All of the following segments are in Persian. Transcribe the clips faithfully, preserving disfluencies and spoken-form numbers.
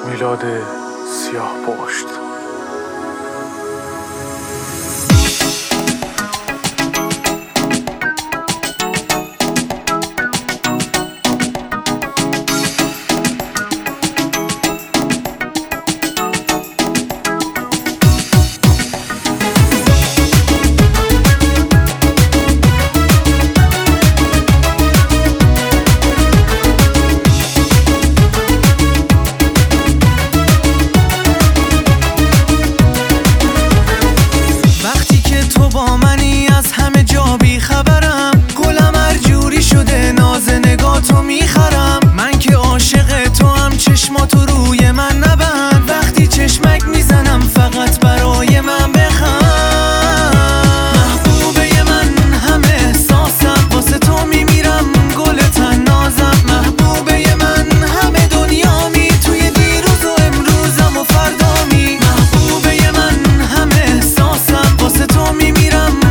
میلاد سیاه پشت. با منی از همه جا بی خبرم، گلم هر جوری شده ناز نگاتو میخرم. من که عاشق تو هم چشماتو روی من نبند، وقتی چشمک میزنم فقط برای من بخند. محبوبه من همه احساسم، واسه تو میمیرم گل تن نازم. محبوبه من همه دنیامی، توی دیروز و امروزم و فردامی. محبوبه من همه احساسم، واسه تو میمیرم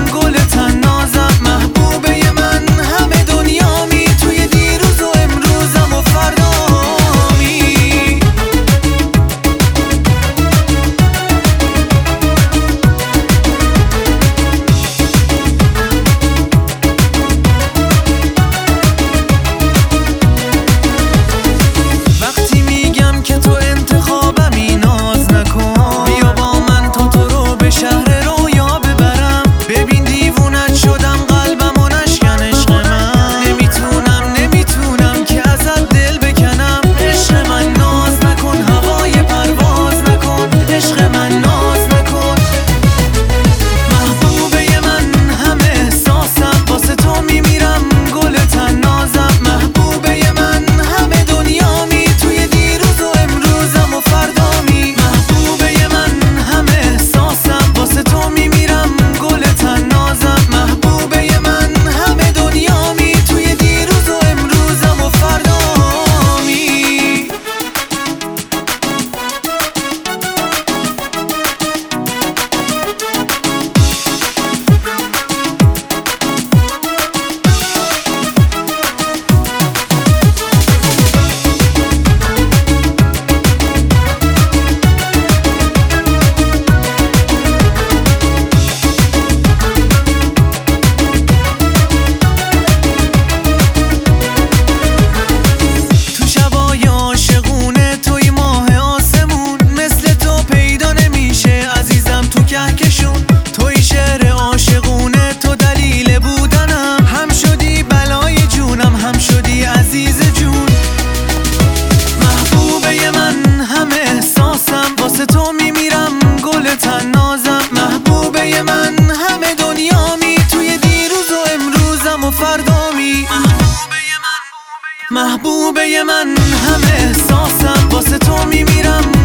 توی شعر عاشقونه، تو دلیل بودنم. هم شدی بلای جونم، هم شدی عزیز جون. محبوبه من همه احساسم، واسه تو میمیرم گل تن نازم. محبوبه من همه دنیامی، توی دیروز و امروزم و فردامی. محبوبه من همه احساسم، واسه تو میمیرم